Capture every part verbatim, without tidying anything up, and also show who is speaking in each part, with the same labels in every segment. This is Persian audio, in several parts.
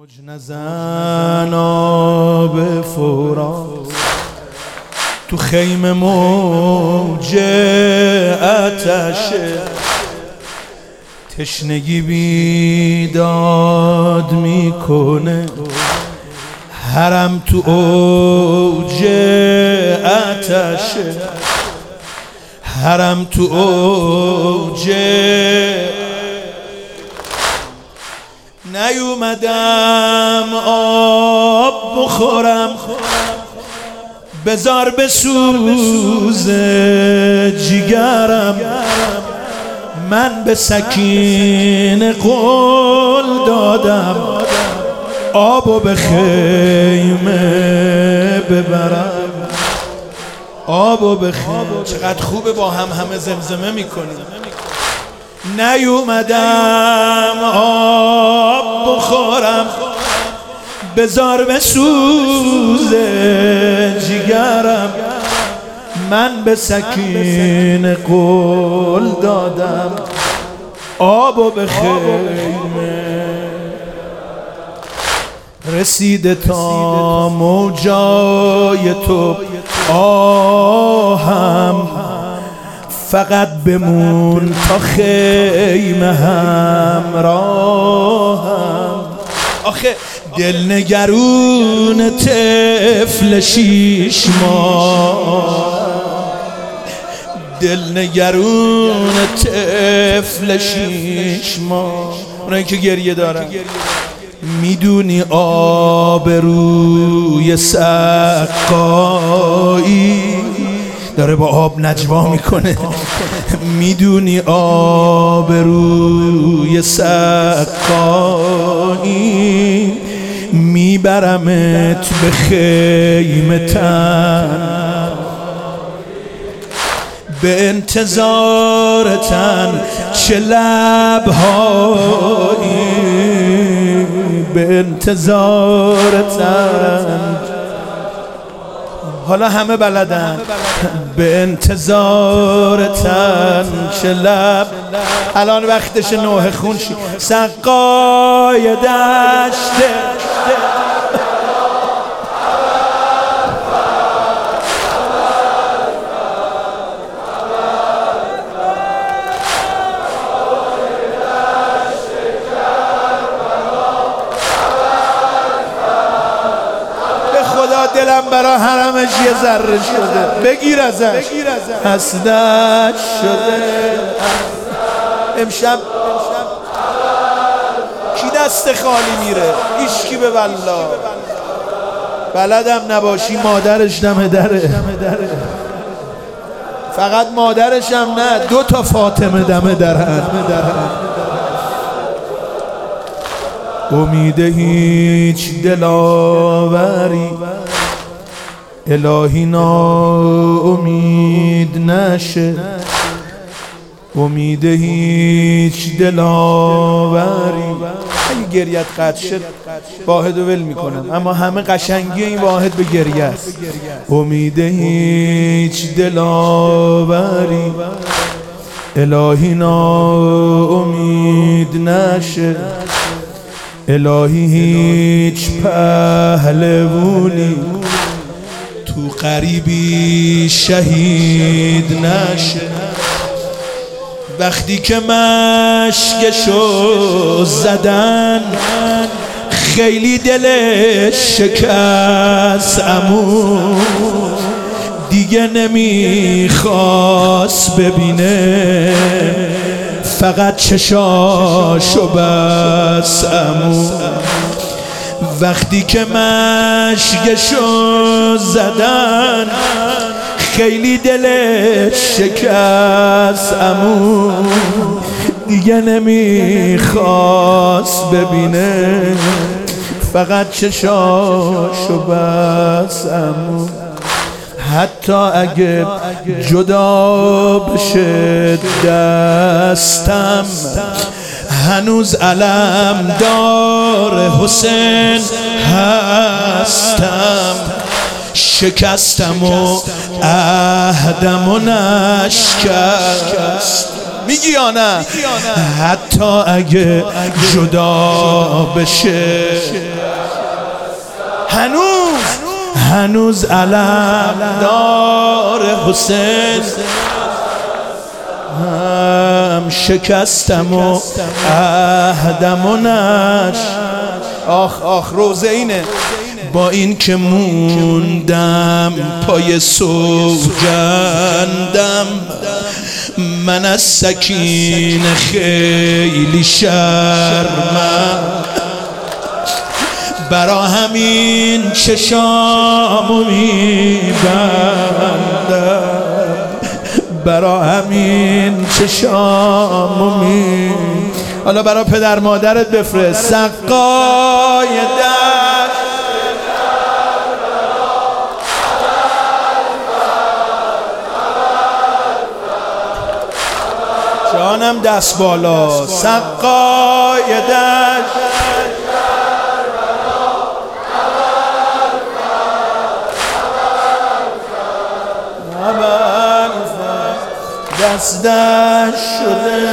Speaker 1: موج نزن آب فرات تو خیمه موج آتشه، تشنگی بیداد میکنه، حرم تو اوج آتشه، حرم تو اوج. نیومدم آب بخورم، بذار بسوز جیگرم، من به سکینه قول دادم آبو به خیمه ببرم، آبو به خیمه. چقدر خوبه با هم همه زمزمه میکنیم. نیومدم آب بخورم، بذار بسوز جیگرم، من به سکینه قول دادم آبو به خیمه. رسیده تا موجای تو آهم، فقط بمون تا خیمه همراهم. آخه دل نگرون طفل شیش ماه، دل نگرون طفل شیش ماه، اونایی که گریه دارن. میدونی آبروی سقایی داره با آب نجوا میکنه، میدونی آبروی سقایی میبرمت به خیمه تن، به انتظار تن چه لبهایی، به انتظار تن. حالا همه بلدن به انتظار تن چه لب. الان وقتش نوحه خون شی. سقای دشته دلم برا حرمش یه ذره شده، بگیر ازش حسدش شده. امشب کی دست خالی میره؟ ایشکی به والله. بلدم نباشی مادرش دم دره، فقط مادرش هم نه، دو تا فاطمه دم درن. امید هیچ دلاوری الهی ناامید نشه، امید هیچ دلاوری. اگه گریت قطع شد واحد رو ول میکنم، اما همه قشنگی این واحد به گریه است. امید هیچ دلاوری الهی ناامید نشه، الهی هیچ پهلوونی تو قریبی شهید نشه. وقتی که مشکشو زدن خیلی دلش شکست، عمو دیگه نمیخواست ببینه، فقط چشاشو بس. عمو وقتی که مشکشو زدن خیلی دلش شکست، عمو دیگه نمیخواست ببینه، فقط چشاشو بس. عمو حتی اگه جدا بشه دستم، هنوز علم دار حسین هستم. شکستم و عهدم و نشکست، میگی یا نه؟ حتی اگه جدا بشه هنوز هنوز علم دار حسین هم شکستم و عهدم و نش آخ آخ روزه اینه با این که موندم پای سوگندم من از سکینه خیلی شرمم برا همین چشامو میبندم برا همین چشامو می حالا برا پدر مادرت بفرست سقای دشت جانم دست بالا سقای دشت دستش شده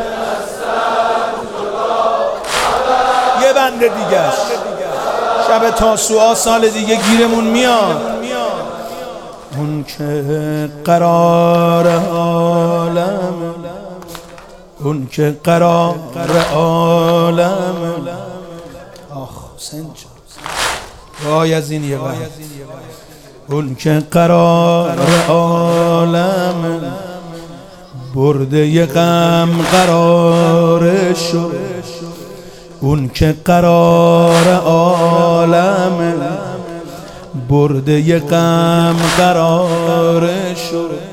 Speaker 1: یه بنده دیگه شب تاسوعا سال دیگه گیرمون میاد اون که قرار عالم اون که قرار عالم آخ سنجا وای از این یه بند اون که قرار عالم برده ی غم قرار شد اون که قرار عالم برده ی غم قرار شد